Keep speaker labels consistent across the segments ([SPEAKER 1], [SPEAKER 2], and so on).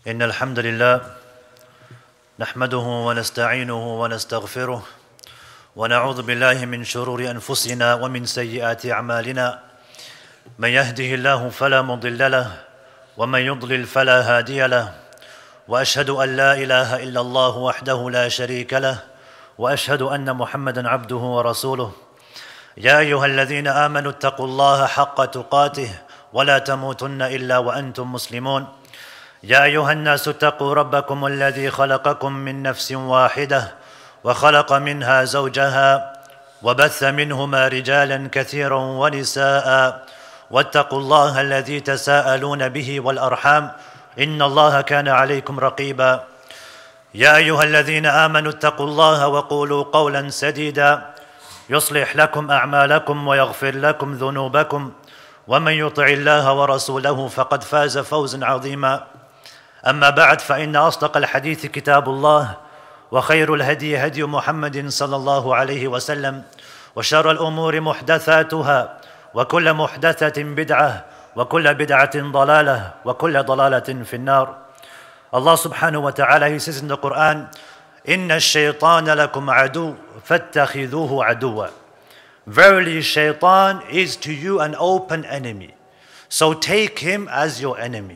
[SPEAKER 1] إن الحمد لله نحمده ونستعينه ونستغفره ونعوذ بالله من شرور أنفسنا ومن سيئات أعمالنا من يهده الله فلا مضل له ومن يضلل فلا هادي له وأشهد أن لا إله إلا الله وحده لا شريك له وأشهد أن محمدًا عبده ورسوله يا أيها الذين آمنوا اتقوا الله حق تقاته ولا تموتن إلا وأنتم مسلمون يا أيها الناس اتقوا ربكم الذي خلقكم من نفس واحدة وخلق منها زوجها وبث منهما رجالا كثيرا ونساء واتقوا الله الذي تساءلون به والأرحام إن الله كان عليكم رقيبا يا أيها الذين آمنوا اتقوا الله وقولوا قولا سديدا يصلح لكم أعمالكم ويغفر لكم ذنوبكم ومن يطع الله ورسوله فقد فاز فوزا عظيما أما بعد فإن أصدق الحديث كتاب الله وخير الهدي هدي محمد صلى الله عليه وسلم وشر الأمور محدثاتها وكل محدثة بدعة وكل بدعة ضلالة وكل ضلالة في النار. Allah subhanahu wa ta'ala, He says in the Quran, إِنَّ الشَّيْطَانَ لَكُمْ عَدُوٌّ فَاتَّخِذُوهُ عَدُوًّا. Verily, shaitan is to you an open enemy, so take him as your enemy.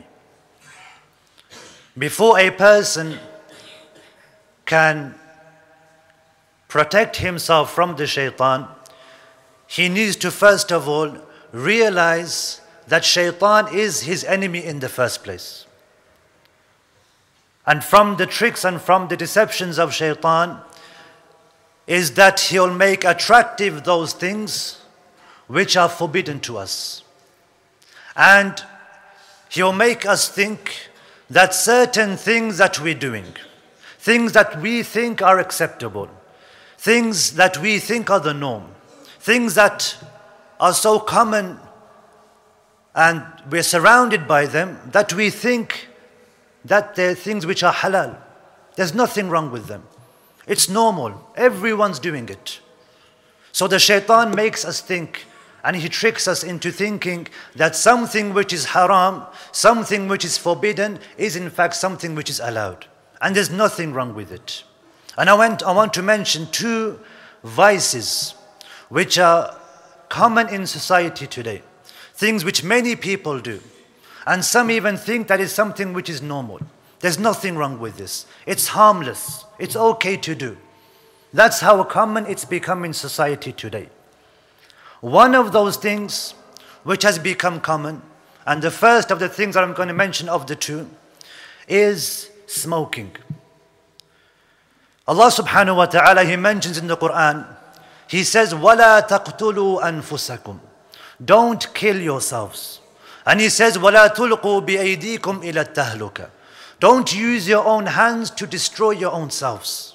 [SPEAKER 1] Before a person can protect himself from the shaitan, he needs to first of all realize that shaitan is his enemy in the first place. And from the tricks and from the deceptions of shaitan is that he'll make attractive those things which are forbidden to us. And he'll make us think that certain things that we're doing, things that we think are acceptable, things that we think are the norm, things that are so common and we're surrounded by them, that we think that they're things which are halal. There's nothing wrong with them. It's normal. Everyone's doing it. So the shaitan makes us think, and he tricks us into thinking that something which is haram, something which is forbidden, is in fact something which is allowed. And there's nothing wrong with it. And I want to mention two vices which are common in society today. Things which many people do. And some even think that is something which is normal. There's nothing wrong with this. It's harmless. It's okay to do. That's how common it's become in society today. One of those things which has become common, and the first of the things that I'm going to mention of the two, is smoking. Allah subhanahu wa ta'ala, He mentions in the Quran, He says, وَلَا تَقْتُلُوا أَنفُسَكُمْ. Don't kill yourselves. And He says, وَلَا تُلْقُوا بِأَيْدِيكُمْ إِلَى التَّهْلُكَةِ. Don't use your own hands to destroy your own selves.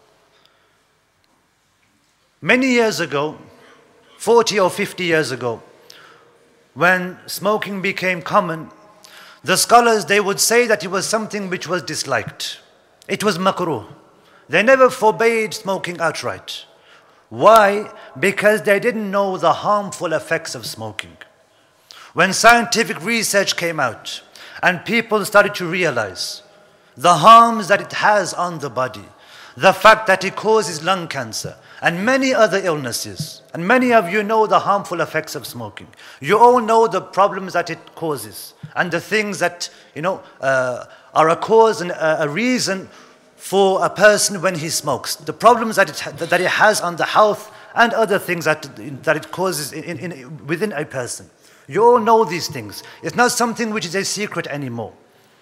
[SPEAKER 1] Many years ago, 40 or 50 years ago, when smoking became common, the scholars, they would say that it was something which was disliked. It was makruh. They never forbade smoking outright. Why? Because they didn't know the harmful effects of smoking. When scientific research came out and people started to realize the harms that it has on the body, the fact that it causes lung cancer and many other illnesses, and many of you know the harmful effects of smoking. You all know the problems that it causes and the things that are a cause and a reason for a person when he smokes. The problems that it has on the health and other things that it causes within a person. You all know these things. It's not something which is a secret anymore.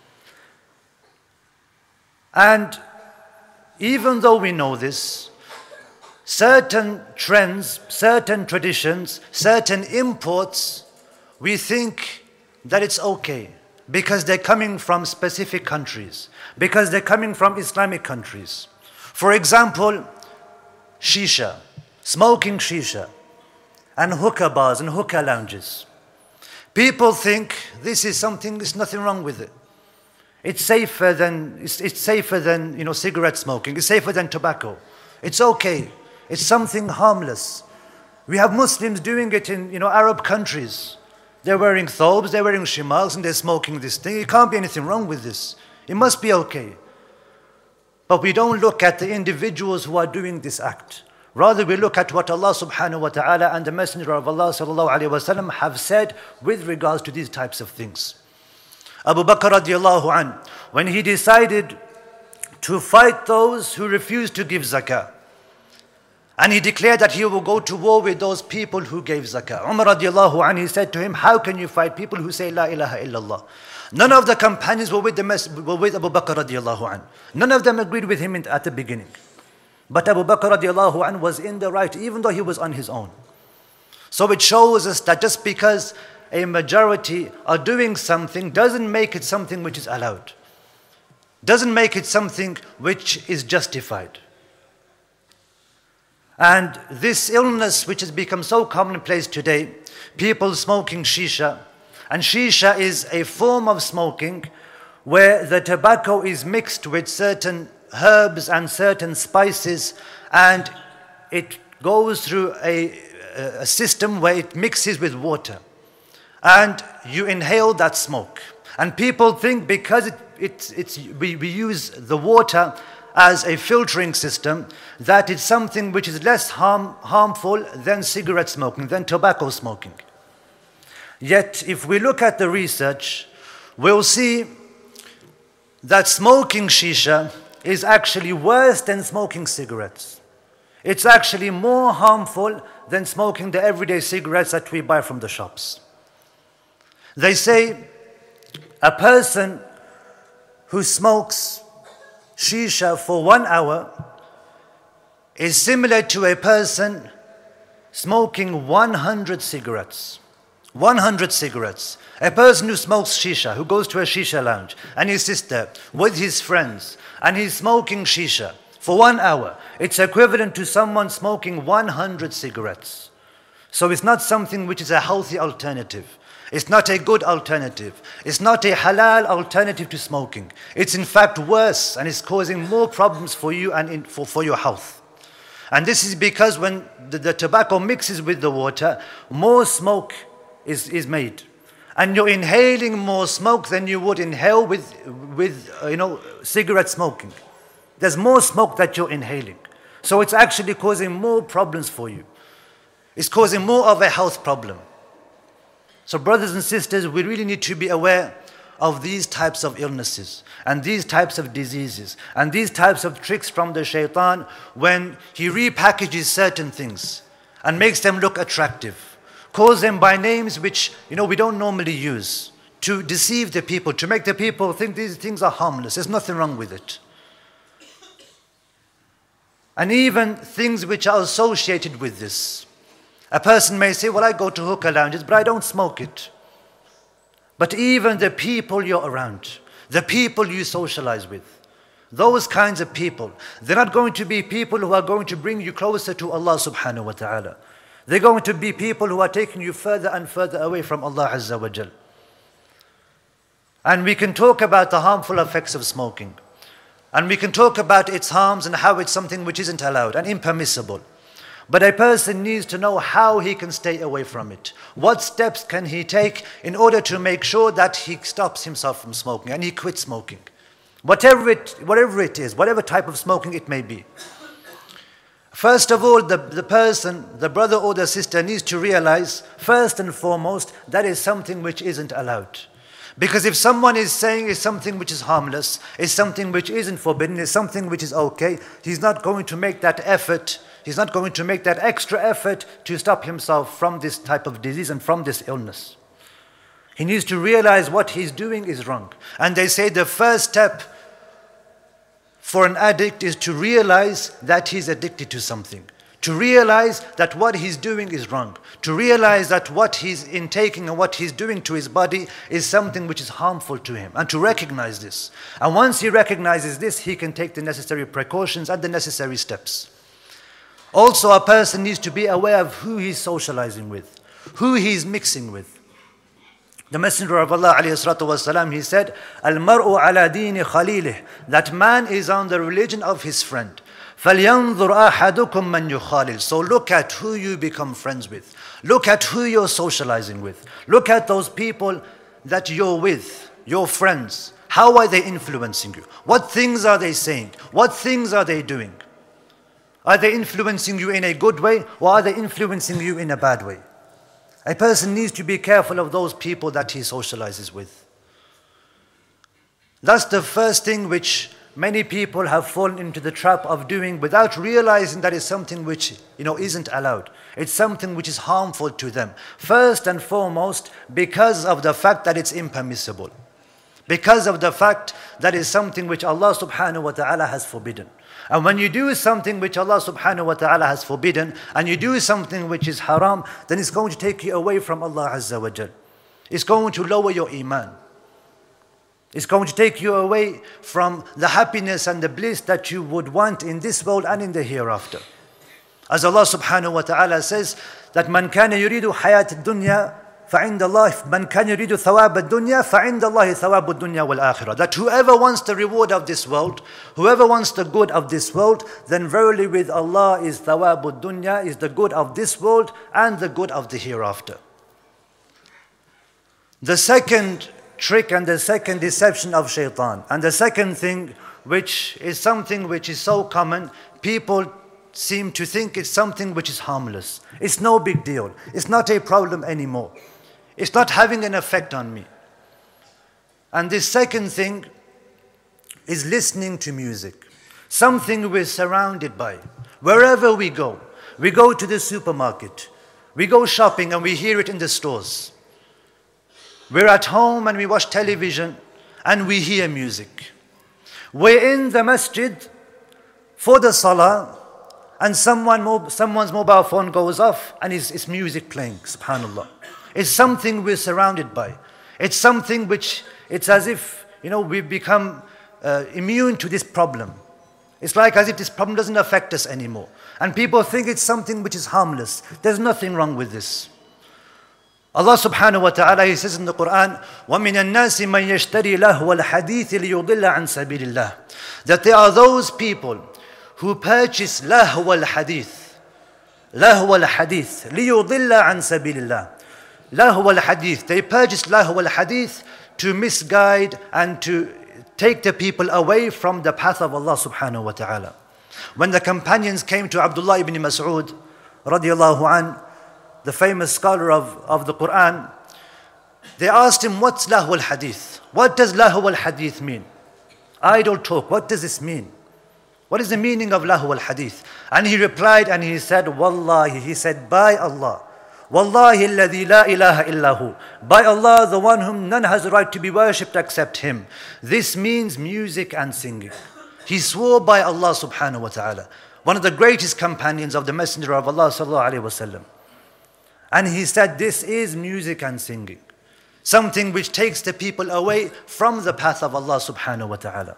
[SPEAKER 1] And even though we know this, certain trends, certain traditions, certain imports, we think that it's okay because they're coming from specific countries, because they're coming from Islamic countries. For example, shisha, smoking shisha, and hookah bars and hookah lounges. People think this is something, there's nothing wrong with it. It's safer than cigarette smoking. It's safer than tobacco. It's okay. It's something harmless. We have Muslims doing it in Arab countries. They're wearing thobes, they're wearing shimals, and they're smoking this thing. It can't be anything wrong with this. It must be okay. But we don't look at the individuals who are doing this act. Rather, we look at what Allah subhanahu wa ta'ala and the Messenger of Allah sallallahu alayhi wa sallam have said with regards to these types of things. Abu Bakr radiallahu an, when he decided to fight those who refused to give zakah, and he declared that he will go to war with those people who gave zakah. Umar radiallahu an, he said to him, how can you fight people who say la ilaha illallah? None of the companions were with Abu Bakr radiallahu an. None of them agreed with him at the beginning. But Abu Bakr radiallahu an was in the right, even though he was on his own. So it shows us that just because a majority are doing something doesn't make it something which is allowed. Doesn't make it something which is justified. And this illness which has become so commonplace today, people smoking shisha, and shisha is a form of smoking where the tobacco is mixed with certain herbs and certain spices, and it goes through a system where it mixes with water. And you inhale that smoke. And people think because we use the water as a filtering system, that it's something which is less harmful than cigarette smoking, than tobacco smoking. Yet, if we look at the research, we'll see that smoking shisha is actually worse than smoking cigarettes. It's actually more harmful than smoking the everyday cigarettes that we buy from the shops. They say a person who smokes shisha for 1 hour is similar to a person smoking 100 cigarettes. 100 cigarettes. A person who smokes shisha, who goes to a shisha lounge and he sits there with his friends and he's smoking shisha for 1 hour, it's equivalent to someone smoking 100 cigarettes. So it's not something which is a healthy alternative. It's not a good alternative. It's not a halal alternative to smoking. It's in fact worse, and it's causing more problems for you and for your health. And this is because when the tobacco mixes with the water, more smoke is made. And you're inhaling more smoke than you would inhale with cigarette smoking. There's more smoke that you're inhaling. So it's actually causing more problems for you. It's causing more of a health problem. So brothers and sisters, we really need to be aware of these types of illnesses and these types of diseases and these types of tricks from the shaitan when he repackages certain things and makes them look attractive, calls them by names which we don't normally use, to deceive the people, to make the people think these things are harmless. There's nothing wrong with it. And even things which are associated with this. A person may say, well, I go to hookah lounges, but I don't smoke it. But even the people you're around, the people you socialize with, those kinds of people, they're not going to be people who are going to bring you closer to Allah subhanahu wa ta'ala. They're going to be people who are taking you further and further away from Allah Azza wa Jal. And we can talk about the harmful effects of smoking. And we can talk about its harms and how it's something which isn't allowed and impermissible. But a person needs to know how he can stay away from it. What steps can he take in order to make sure that he stops himself from smoking and he quits smoking? Whatever it is, whatever type of smoking it may be. First of all, the person, the brother or the sister needs to realize, first and foremost, that is something which isn't allowed. Because if someone is saying it's something which is harmless, it's something which isn't forbidden, it's something which is okay, he's not going to make that effort. He's not going to make that extra effort to stop himself from this type of disease and from this illness. He needs to realize what he's doing is wrong. And they say the first step for an addict is to realize that he's addicted to something. To realize that what he's doing is wrong. To realize that what he's intaking and what he's doing to his body is something which is harmful to him. And to recognize this. And once he recognizes this, he can take the necessary precautions and the necessary steps. Also, a person needs to be aware of who he's socializing with, who he's mixing with. The Messenger of Allah ﷺ, he said, "Al-mar'u ala dini khalilih," that man is on the religion of his friend. فَلْيَنْظُرْ أَحَدُكُمْ مَنْ يُخَالِلْ. So look at who you become friends with. Look at who you're socializing with. Look at those people that you're with, your friends. How are they influencing you? What things are they saying? What things are they doing? Are they influencing you in a good way, or are they influencing you in a bad way? A person needs to be careful of those people that he socializes with. That's the first thing which many people have fallen into the trap of doing without realizing that it's something which, isn't allowed. It's something which is harmful to them. First and foremost, because of the fact that it's impermissible. Because of the fact that it's something which Allah subhanahu wa ta'ala has forbidden. And when you do something which Allah subhanahu wa ta'ala has forbidden, and you do something which is haram, then it's going to take you away from Allah Azza wa Jal. It's going to lower your iman. It's going to take you away from the happiness and the bliss that you would want in this world and in the hereafter. As Allah subhanahu wa ta'ala says, that man kana yuridu hayat dunya فَعِنْدَ اللَّهِ مَنْ كَانَ يُرِيدُ ثَوَابَ الدُّنْيا فَعِنْدَ اللَّهِ ثَوَابُ الدُّنْيا وَالْآخِرَةِ. That whoever wants the reward of this world, whoever wants the good of this world, then verily with Allah is ثَوَابُ الدُّنْيا, is the good of this world and the good of the hereafter. The second trick and the second deception of shaitan, and the second thing which is something which is so common, people seem to think it's something which is harmless. It's no big deal. It's not a problem anymore. It's not having an effect on me. And this second thing is listening to music. Something we're surrounded by. Wherever we go to the supermarket, we go shopping and we hear it in the stores. We're at home and we watch television and we hear music. We're in the masjid for the salah and someone's mobile phone goes off and it's music playing, subhanallah. It's something we're surrounded by. It's something which, it's as if, we've become immune to this problem. It's like as if this problem doesn't affect us anymore. And people think it's something which is harmless. There's nothing wrong with this. Allah subhanahu wa ta'ala, He says in the Quran, وَمِنَ النَّاسِ مَنْ يَشْتَرِي لَهْوَ الْحَدِيثِ لِيُضِلَّ عَنْ سَبِيلِ اللَّهِ. That there are those people who purchase لَهْوَ الْحَدِيثِ لَهْوَ الْحَدِيثِ لِيُضِلَّ عَنْ سَبِيلِ اللَّهِ. لَهْوَ الْحَدِيثِ. They purchase لَهْوَ الْحَدِيثِ to misguide and to take the people away from the path of Allah subhanahu wa ta'ala. When the companions came to Abdullah ibn Mas'ud radiallahu an, the famous scholar of the Quran, they asked him, what's lahu al-hadith? What does lahu al-hadith mean? Idle talk, what does this mean? What is the meaning of lahu al-hadith? And he replied and he said, Wallahi, he said, by Allah, Wallahi alladhi la ilaha illahu, by Allah, the one whom none has a right to be worshipped except Him. This means music and singing. He swore by Allah subhanahu wa ta'ala, one of the greatest companions of the Messenger of Allah sallallahu alayhi wa sallam. And he said, this is music and singing. Something which takes the people away from the path of Allah subhanahu wa ta'ala.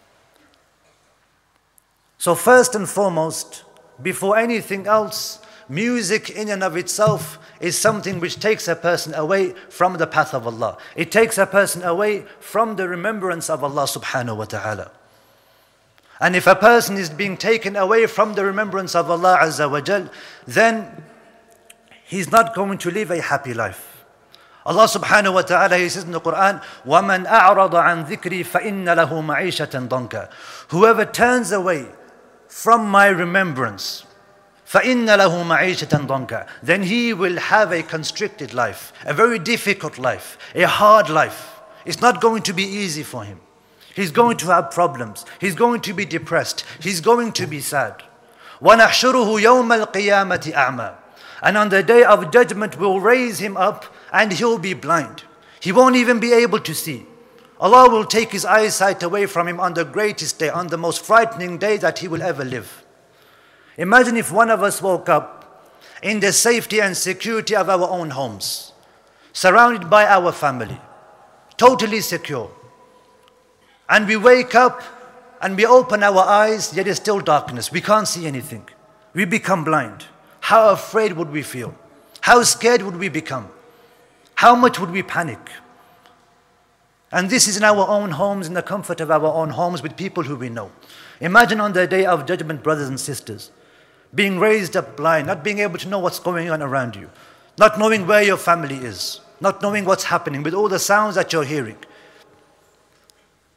[SPEAKER 1] So first and foremost, before anything else, music in and of itself is something which takes a person away from the path of Allah. It takes a person away from the remembrance of Allah subhanahu wa ta'ala. And if a person is being taken away from the remembrance of Allah azza wa jal, then he's not going to live a happy life. Allah subhanahu wa ta'ala, He says in the Quran, وَمَنْ أَعْرَضَ عَنْ ذِكْرِي فَإِنَّ لَهُ مَعِيشَةً ضَنْكَ. Whoever turns away from my remembrance, فَإِنَّ لَهُ مَعِيشَةً ضَنْكَ, then he will have a constricted life, a very difficult life, a hard life. It's not going to be easy for him. He's going to have problems. He's going to be depressed. He's going to be sad. وَنَحْشُرُهُ يَوْمَ الْقِيَامَةِ أَعْمَى. And on the day of judgment, we'll raise him up and he'll be blind. He won't even be able to see. Allah will take his eyesight away from him on the greatest day, on the most frightening day that he will ever live. Imagine if one of us woke up in the safety and security of our own homes, surrounded by our family, totally secure. And we wake up and we open our eyes, yet it's still darkness. We can't see anything. We become blind. How afraid would we feel? How scared would we become? How much would we panic? And this is in our own homes, in the comfort of our own homes with people who we know. Imagine on the day of judgment, brothers and sisters, being raised up blind, not being able to know what's going on around you, not knowing where your family is, not knowing what's happening with all the sounds that you're hearing.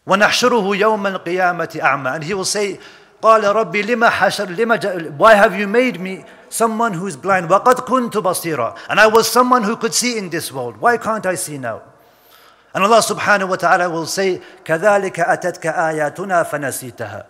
[SPEAKER 1] وَنَحْشُرُهُ يَوْمَ الْقِيَامَةِ أَعْمَى. And he will say, قَالَ رَبِّي لِمَ حَشَرْ Why have you made me someone who is blind? وَقَدْ كُنْتُ بَصِيرًا. And I was someone who could see in this world. Why can't I see now? And Allah subhanahu wa ta'ala will say, كَذَلِكَ أَتَتْكَ آيَاتُنَا فَنَسِيتَهَا.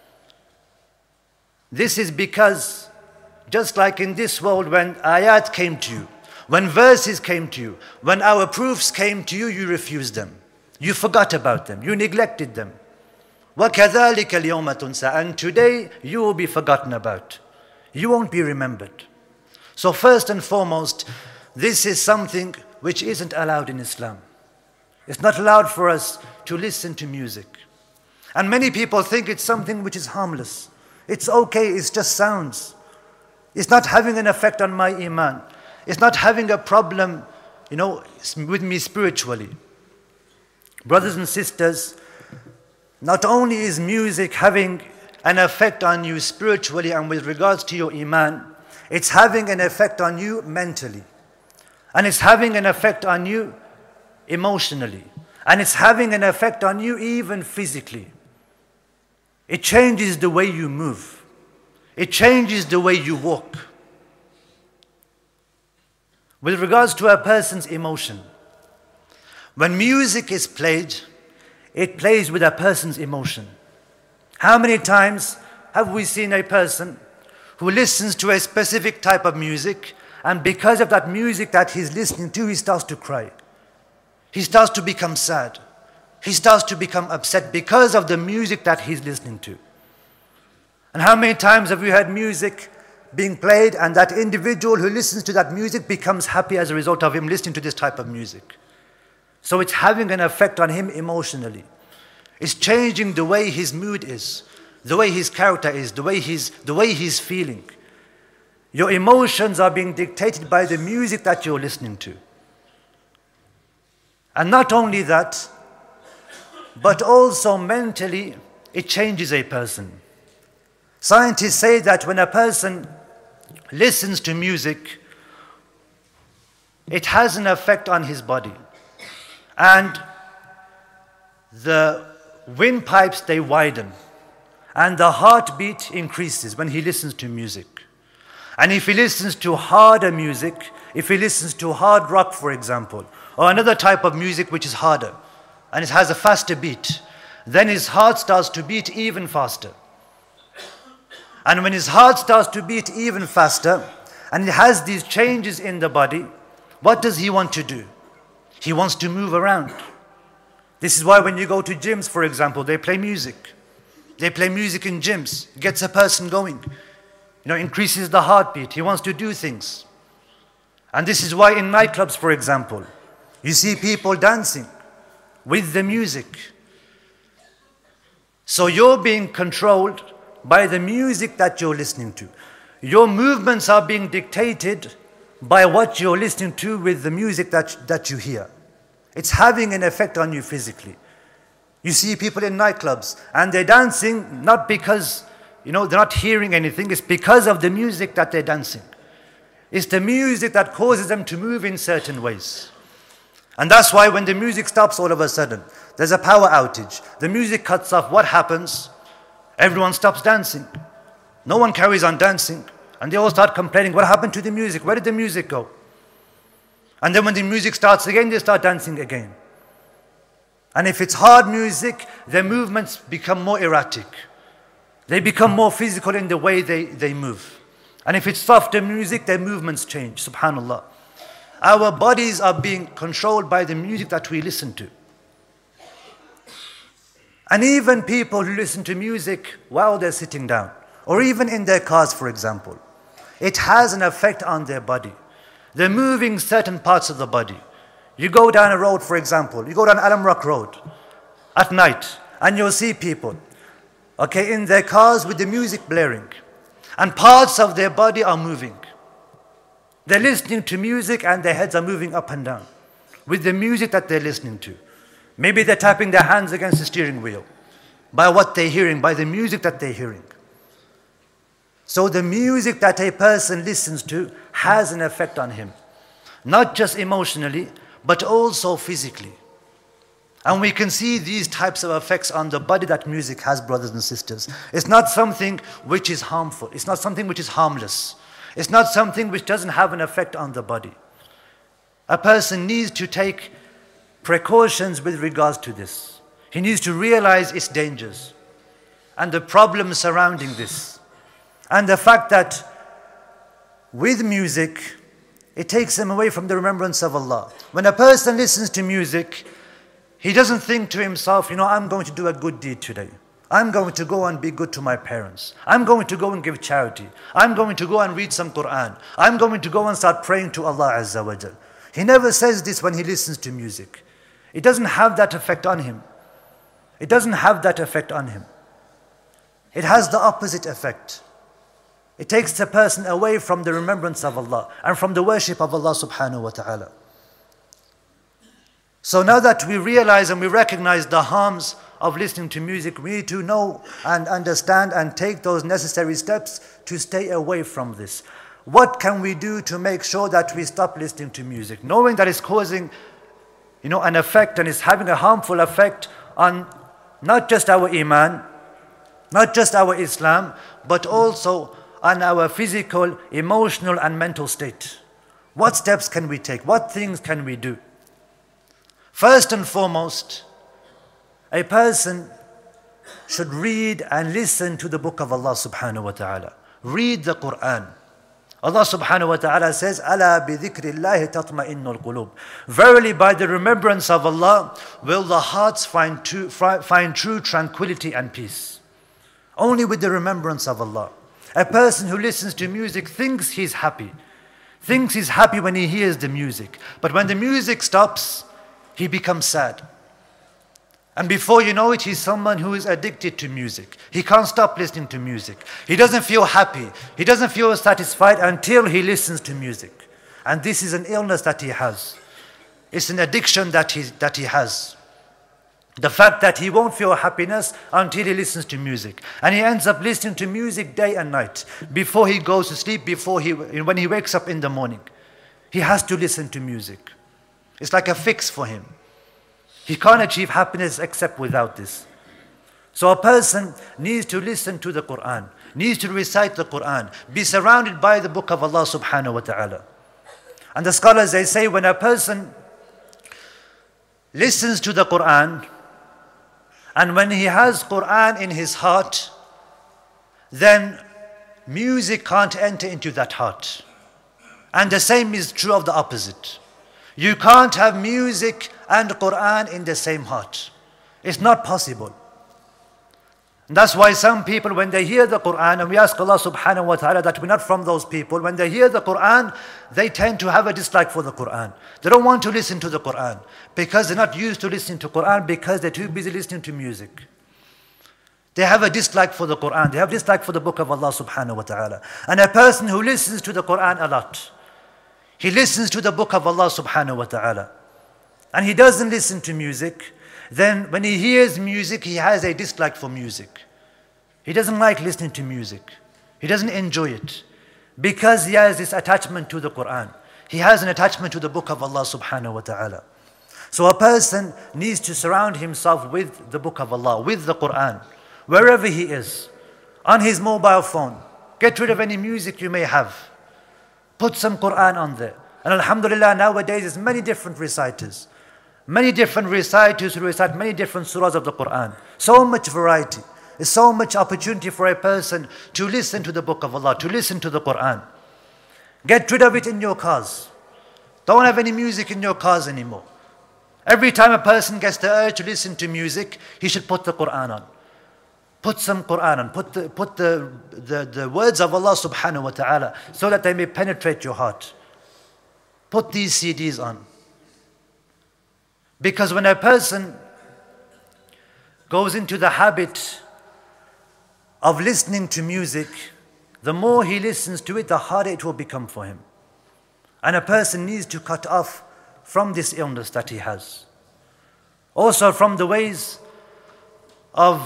[SPEAKER 1] This is because, just like in this world, when ayat came to you, when verses came to you, when our proofs came to you, you refused them. You forgot about them. You neglected them. وَكَذَلِكَ الْيَوْمَ تُنْسَى. And today, you will be forgotten about. You won't be remembered. So first and foremost, this is something which isn't allowed in Islam. It's not allowed for us to listen to music. And many people think it's something which is harmless. It's okay, it's just sounds. It's not having an effect on my iman. It's not having a problem, with me spiritually. Brothers and sisters, not only is music having an effect on you spiritually and with regards to your iman, it's having an effect on you mentally. And it's having an effect on you emotionally. And it's having an effect on you even physically. It changes the way you move. It changes the way you walk. With regards to a person's emotion, when music is played, it plays with a person's emotion. How many times have we seen a person who listens to a specific type of music, and because of that music that he's listening to, he starts to cry. He starts to become sad. He starts to become upset because of the music that he's listening to. And how many times have we heard music being played and that individual who listens to that music becomes happy as a result of him listening to this type of music? So it's having an effect on him emotionally. It's changing the way his mood is, the way his character is, the way he's feeling. Your emotions are being dictated by the music that you're listening to. And not only that, but also mentally, it changes a person. Scientists say that when a person listens to music, it has an effect on his body. And the windpipes, they widen. And the heartbeat increases when he listens to music. And if he listens to harder music, if he listens to hard rock, for example, or another type of music which is harder, and it has a faster beat, then his heart starts to beat even faster. And when his heart starts to beat even faster, and it has these changes in the body, what does he want to do? He wants to move around. This is why when you go to gyms, for example, they play music. They play music in gyms. It gets a person going. Increases the heartbeat. He wants to do things. And this is why in nightclubs, for example, you see people dancing with the music. So you're being controlled by the music that you're listening to. Your movements are being dictated by what you're listening to with the music that you hear. It's having an effect on you physically. You see people in nightclubs and they're dancing not because, they're not hearing anything. It's because of the music that they're dancing. It's the music that causes them to move in certain ways. And that's why when the music stops all of a sudden, there's a power outage. The music cuts off. What happens? Everyone stops dancing. No one carries on dancing. And they all start complaining, what happened to the music? Where did the music go? And then when the music starts again, they start dancing again. And if it's hard music, their movements become more erratic. They become more physical in the way they move. And if it's softer music, their movements change. Subhanallah. Our bodies are being controlled by the music that we listen to. And even people who listen to music while they're sitting down, or even in their cars, for example, it has an effect on their body. They're moving certain parts of the body. You go down a road, for example, you go down Alam Rock Road at night, and you'll see people, in their cars with the music blaring, and parts of their body are moving. They're listening to music and their heads are moving up and down with the music that they're listening to. Maybe they're tapping their hands against the steering wheel by what they're hearing, by the music that they're hearing. So the music that a person listens to has an effect on him, not just emotionally, but also physically. And we can see these types of effects on the body that music has, brothers and sisters. It's not something which is harmful. It's not something which is harmless. It's not something which doesn't have an effect on the body. A person needs to take precautions with regards to this. He needs to realize its dangers and the problems surrounding this. And the fact that with music, it takes him away from the remembrance of Allah. When a person listens to music, he doesn't think to himself, I'm going to do a good deed today. I'm going to go and be good to my parents. I'm going to go and give charity. I'm going to go and read some Quran. I'm going to go and start praying to Allah Azza wa Jal. He never says this when he listens to music. It doesn't have that effect on him. It doesn't have that effect on him. It has the opposite effect. It takes the person away from the remembrance of Allah and from the worship of Allah subhanahu wa ta'ala. So now that we realize and we recognize the harms of listening to music, we need to know and understand and take those necessary steps to stay away from this. What can we do to make sure that we stop listening to music? Knowing that it's causing, an effect and it's having a harmful effect on not just our Iman, not just our Islam, but also on our physical, emotional and mental state. What steps can we take? What things can we do? First and foremost, a person should read and listen to the book of Allah subhanahu wa ta'ala. Read the Quran. Allah subhanahu wa ta'ala says, "Ala bi dhikrillahi tatma'innul qulub." Verily, by the remembrance of Allah will the hearts find true tranquility and peace. Only with the remembrance of Allah. A person who listens to music thinks he's happy. Thinks he's happy when he hears the music. But when the music stops, he becomes sad. And before you know it, he's someone who is addicted to music. He can't stop listening to music. He doesn't feel happy. He doesn't feel satisfied until he listens to music. And this is an illness that he has. It's an addiction that he has. The fact that he won't feel happiness until he listens to music. And he ends up listening to music day and night. Before he goes to sleep, when he wakes up in the morning. He has to listen to music. It's like a fix for him. He can't achieve happiness except without this. So a person needs to listen to the Quran, needs to recite the Quran, be surrounded by the book of Allah subhanahu wa ta'ala. And the scholars, they say, when a person listens to the Quran, and when he has Quran in his heart, then music can't enter into that heart. And the same is true of the opposite. You can't have music and Quran in the same heart. It's not possible. And that's why some people, when they hear the Quran, and we ask Allah subhanahu wa ta'ala that we're not from those people, when they hear the Quran, they tend to have a dislike for the Quran. They don't want to listen to the Quran because they're not used to listening to Quran because they're too busy listening to music. They have a dislike for the Quran. They have a dislike for the book of Allah subhanahu wa ta'ala. And a person who listens to the Quran a lot, he listens to the book of Allah subhanahu wa ta'ala, and he doesn't listen to music, then when he hears music, he has a dislike for music. He doesn't like listening to music. He doesn't enjoy it because he has this attachment to the Quran. He has an attachment to the book of Allah subhanahu wa ta'ala. So a person needs to surround himself with the book of Allah, with the Quran, wherever he is, on his mobile phone. Get rid of any music you may have. Put some Quran on there. And alhamdulillah, nowadays there's many different reciters. Many different reciters who recite many different surahs of the Quran. So much variety. There's so much opportunity for a person to listen to the book of Allah, to listen to the Quran. Get rid of it in your cars. Don't have any music in your cars anymore. Every time a person gets the urge to listen to music, he should put the Quran on. Put some Quran on. Put the words of Allah subhanahu wa ta'ala so that they may penetrate your heart. Put these CDs on. Because when a person goes into the habit of listening to music, the more he listens to it, the harder it will become for him. And a person needs to cut off from this illness that he has. Also from the ways of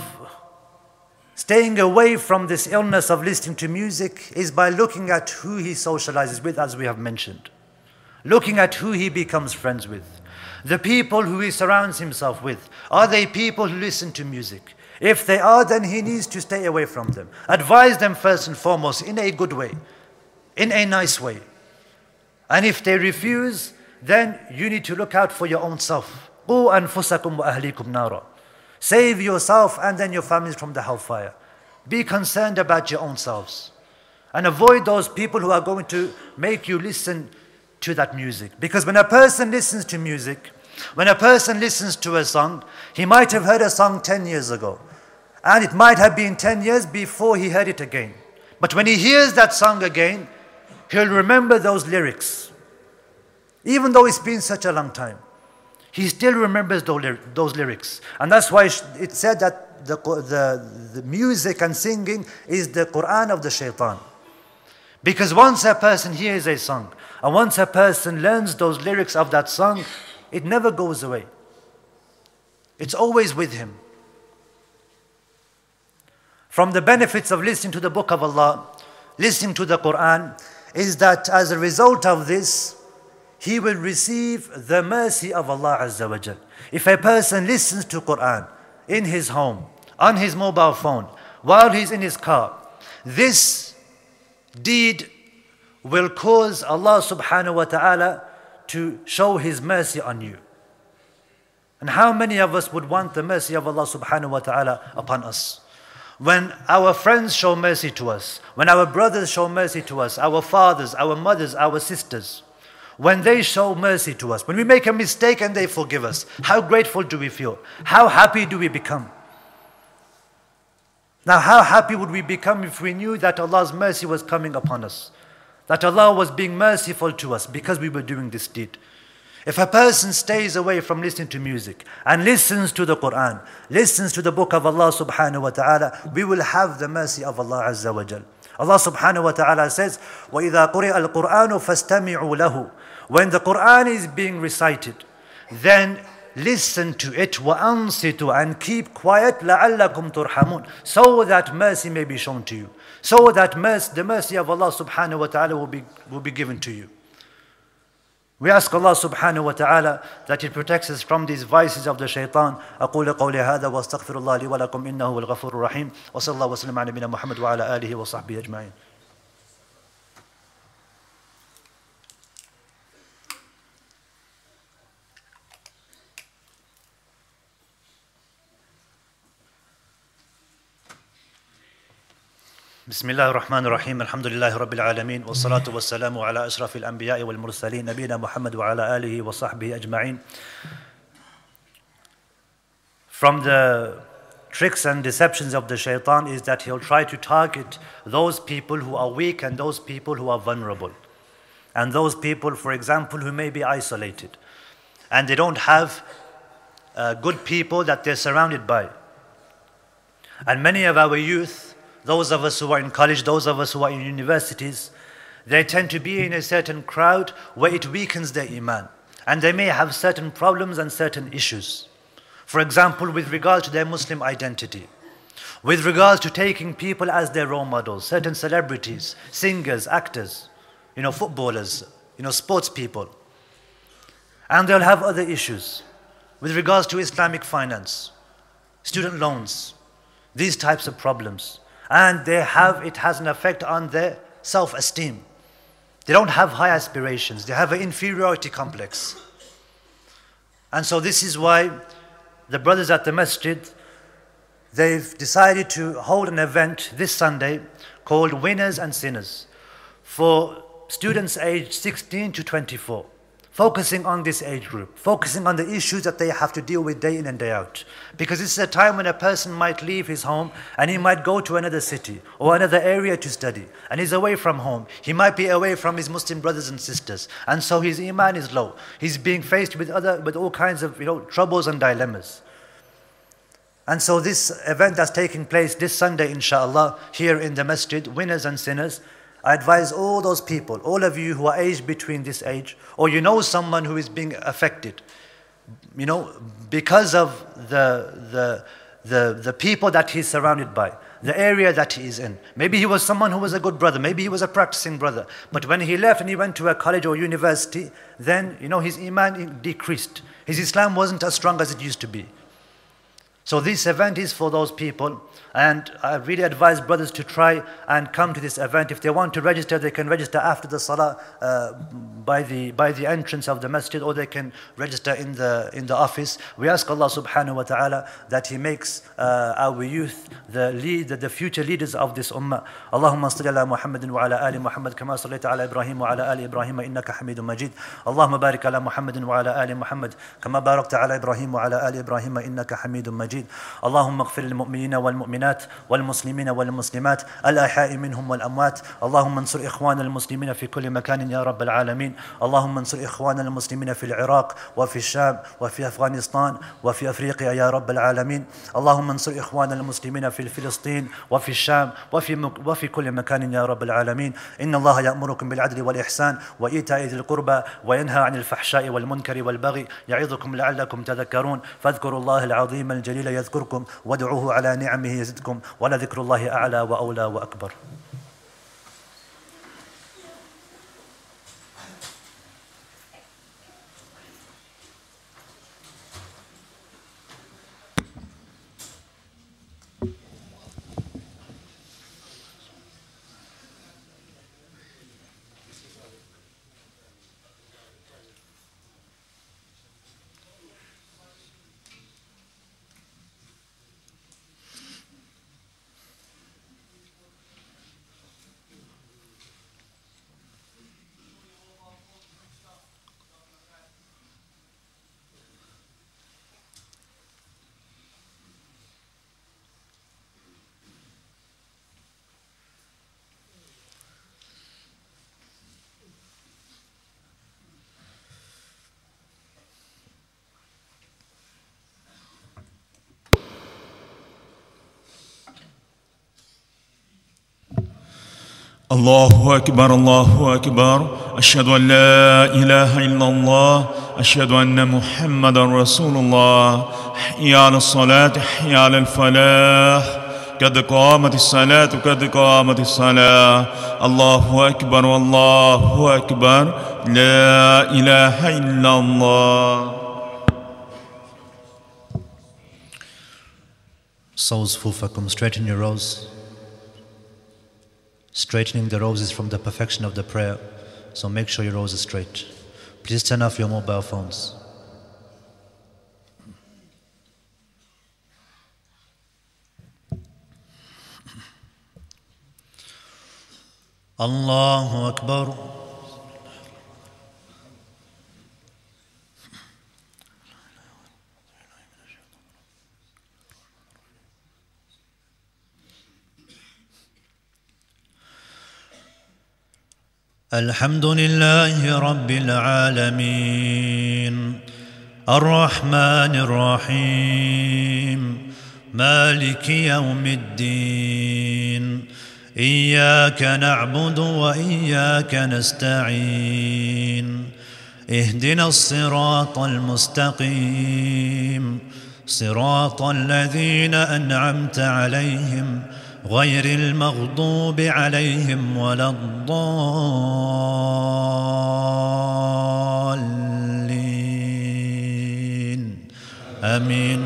[SPEAKER 1] staying away from this illness of listening to music is by looking at who he socializes with, as we have mentioned. Looking at who he becomes friends with. The people who he surrounds himself with, are they people who listen to music? If they are, then he needs to stay away from them. Advise them first and foremost in a good way, in a nice way. And if they refuse, then you need to look out for your own self. قُوا أَنفُسَكُمْ وَأَهْلِيكُمْ نَارًا. Save yourself and then your families from the hellfire. Be concerned about your own selves. And avoid those people who are going to make you listen to that music. Because when a person listens to music, when a person listens to a song, he might have heard a song 10 years ago. And it might have been 10 years before he heard it again. But when he hears that song again, he'll remember those lyrics. Even though it's been such a long time, he still remembers those lyrics. And that's why it said that the music and singing is the Quran of the shaitan. Because once a person hears a song, and once a person learns those lyrics of that song, it never goes away. It's always with him. From the benefits of listening to the book of Allah, listening to the Quran, is that as a result of this, he will receive the mercy of Allah Azza wa Jal. If a person listens to Quran in his home, on his mobile phone, while he's in his car, this deed will cause Allah subhanahu wa ta'ala to show his mercy on you. And how many of us would want the mercy of Allah subhanahu wa ta'ala upon us? When our friends show mercy to us, when our brothers show mercy to us, our fathers, our mothers, our sisters, when they show mercy to us, when we make a mistake and they forgive us, how grateful do we feel? How happy do we become? Now, how happy would we become if we knew that Allah's mercy was coming upon us? That Allah was being merciful to us because we were doing this deed. If a person stays away from listening to music and listens to the Quran, listens to the book of Allah subhanahu wa ta'ala, we will have the mercy of Allah Azza wa Jal. Allah subhanahu wa ta'ala says, وَإِذَا قُرِئَ الْقُرْآنُ فَاسْتَمِعُوا لَهُ. When the Quran is being recited, then listen to it, وَأَنصِتُوا, and keep quiet, لَعَلَّكُمْ تُرْحَمُونَ, so that mercy may be shown to you. So that the mercy of Allah subhanahu wa ta'ala will be given to you. We ask Allah subhanahu wa ta'ala that He protects us from these vices of the shaitan. أقول قولي هذا واستغفر الله لي ولكم إنه هو الغفور الرحيم وصلى الله وسلم على نبينا محمد وعلى آله وصحبه أجمعين. بسم الله الرحمن الرحيم الحمد لله رب العالمين والصلاة والسلام على أشرف الأنبياء والمرسلين نبينا محمد وعلى آله وصحبه أجمعين. From the tricks and deceptions of the shaitan is that he'll try to target those people who are weak and those people who are vulnerable. And those people, for example, who may be isolated. And they don't have good people that they're surrounded by. And many of our youth, those of us who are in college, those of us who are in universities, they tend to be in a certain crowd where it weakens their iman. And they may have certain problems and certain issues. For example, with regard to their Muslim identity, with regard to taking people as their role models, certain celebrities, singers, actors, footballers, sports people. And they'll have other issues with regards to Islamic finance, student loans, these types of problems. And it has an effect on their self-esteem. They don't have high aspirations. They have an inferiority complex. And so this is why the brothers at the masjid, they've decided to hold an event this Sunday called Winners and Sinners for students aged 16 to 24. Focusing on this age group, focusing on the issues that they have to deal with day in and day out. Because this is a time when a person might leave his home and he might go to another city or another area to study. And he's away from home. He might be away from his Muslim brothers and sisters. And so his iman is low. He's being faced with all kinds of troubles and dilemmas. And so this event that's taking place this Sunday, inshallah, here in the masjid, Winners and Sinners, I advise all those people, all of you who are aged between this age, or someone who is being affected, because of the people that he's surrounded by, the area that he is in. Maybe he was someone who was a good brother, maybe he was a practicing brother, but when he left and he went to a college or university, then his iman decreased. His Islam wasn't as strong as it used to be. So this event is for those people, and I really advise brothers to try and come to this event. If they want to register, they can register after the salah by the entrance of the masjid, or they can register in the office. We ask Allah subhanahu wa ta'ala that He makes our youth the future leaders of this ummah. Allahumma salli ala Muhammadin wa ala ali Muhammad kama sallaita ala Ibrahim wa ala ali Ibrahim innaka Hamidun Majid. Allahumma barik ala Muhammadin wa ala ali Muhammad kama barakta ala Ibrahim wa ala ali Ibrahim innaka Hamidun Majid. اللهم اغفر للمؤمنين والمؤمنات والمسلمين والمسلمات الأحياء منهم والأموات. اللهم انصر إخوان المسلمين في كل مكان يا رب العالمين. اللهم انصر إخوان المسلمين في العراق وفي الشام وفي أفغانستان وفي أفريقيا يا رب العالمين. اللهم انصر إخوان المسلمين في فلسطين وفي الشام وفي كل مكان يا رب العالمين. إن الله يأمركم بالعدل والإحسان وإيتاء ذي القربى وينهى عن الفحشاء والمنكر والبغي يعظكم لعلكم تذكرون. فاذكروا الله العظيم الجليل يذكركم وادعوه على نعمه يزدكم ولذكر الله أعلى وأولى وأكبر.
[SPEAKER 2] الله أكبر الله أكبر. أشهد أن لا إله إلا الله. أشهد أن محمدا رسول الله. حي على الصلاة حي على الفلاح. قد قامت الصلاة قد قامت الصلاة. الله أكبر والله أكبر. لا إله إلا الله.
[SPEAKER 1] Saws fufakum, straighten your rows. Straightening the rows is from the perfection of the prayer, so make sure your rows are straight. Please turn off your mobile phones. Allahu Akbar. الحمد لله رب العالمين الرحمن الرحيم مالك يوم الدين إياك نعبد وإياك نستعين اهدنا الصراط المستقيم صراط الذين أنعمت عليهم غير المغضوب عليهم ولا الضالين آمين.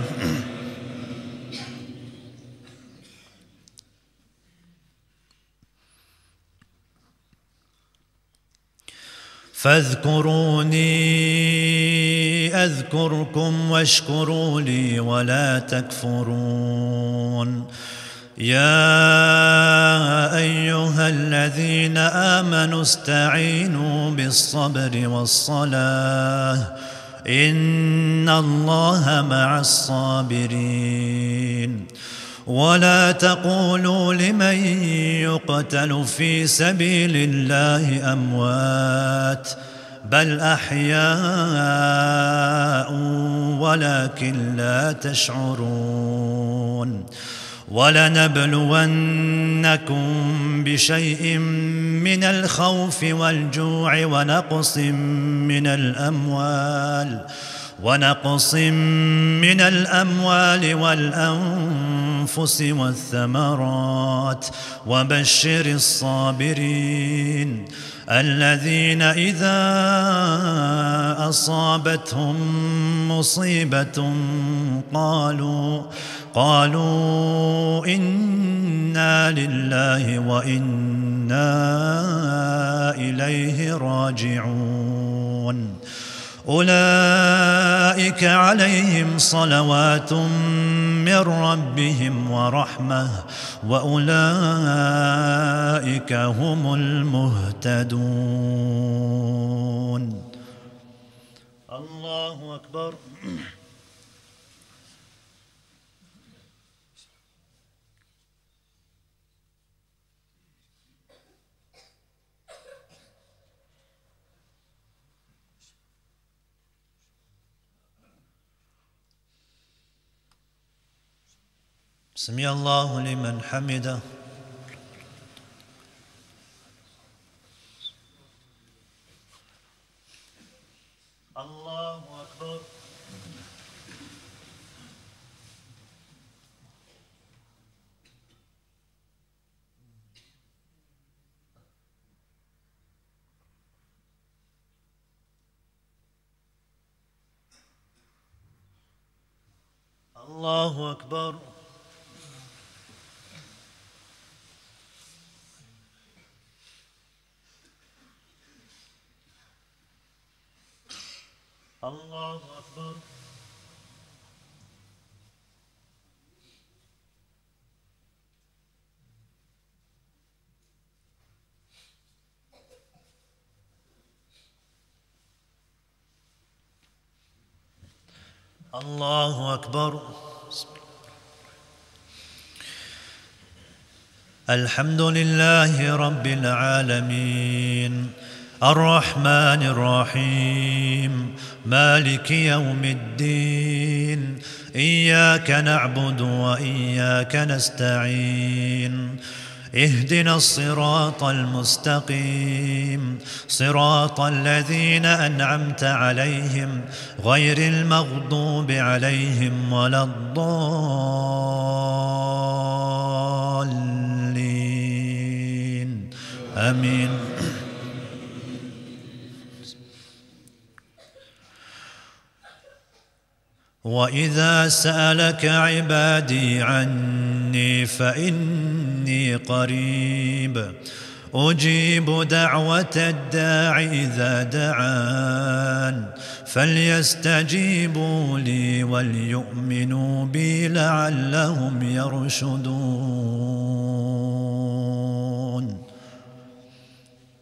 [SPEAKER 1] فاذكروني أذكركم واشكروا لي ولا تكفرون. يا أيها الذين آمنوا استعينوا بالصبر والصلاة إن الله مع الصابرين. ولا تقولوا لمن يقتل في سبيل الله أموات بل أحياء ولكن لا تشعرون. ولنبلونكم بشيء من الخوف والجوع ونقص من الأموال ونقص من الأموال والأنفس والثمرات وبشر الصابرين الذين إذا أصابتهم مصيبة قالوا إنا لله وإنا إليه راجعون أولئك عليهم صلوات من ربهم ورحمة وأولئك هم المهتدون. الله أكبر. سمع الله لمن حمده. الله أكبر. الله أكبر. الله أكبر. الله أكبر. الحمد لله رب العالمين الرحمن الرحيم مالك يوم الدين إياك نعبد وإياك نستعين اهدنا الصراط المستقيم صراط الذين أنعمت عليهم غير المغضوب عليهم ولا الضالين آمين. وإذا سألك عبادي عني فإني قريب أجيب دعوة الداع إذا دعان فليستجيبوا لي وليؤمنوا بي لعلهم يرشدون.